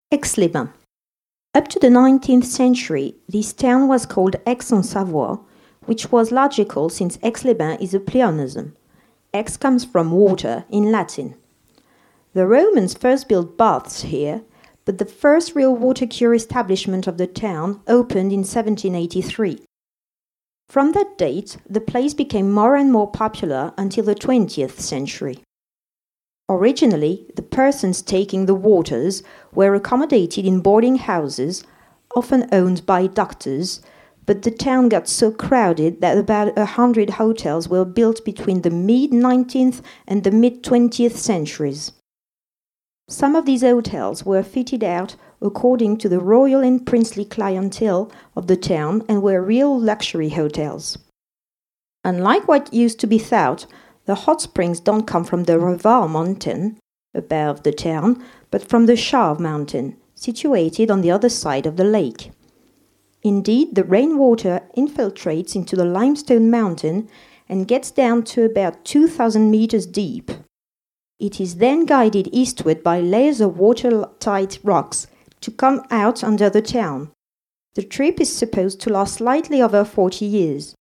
Aix-les-Bains. Up to the 19th century, this town was called Aix-en-Savoie, which was logical since Aix-les-Bains is a pleonasm. Aix comes from water in Latin. The Romans first built baths here, but the first real water-cure establishment of the town opened in 1783. From that date, the place became more and more popular until the 20th century. Originally, the persons taking the waters were accommodated in boarding houses, often owned by doctors, but the town got so crowded that about 100 hotels were built between the mid-19th and the mid-20th centuries. Some of these hotels were fitted out according to the royal and princely clientele of the town and were real luxury hotels. Unlike what used to be thought, the hot springs don't come from the Reval mountain, above the town, but from the Chave mountain, situated on the other side of the lake. Indeed, the rainwater infiltrates into the limestone mountain and gets down to about 2,000 meters deep. It is then guided eastward by layers of watertight rocks to come out under the town. The trip is supposed to last slightly over 40 years.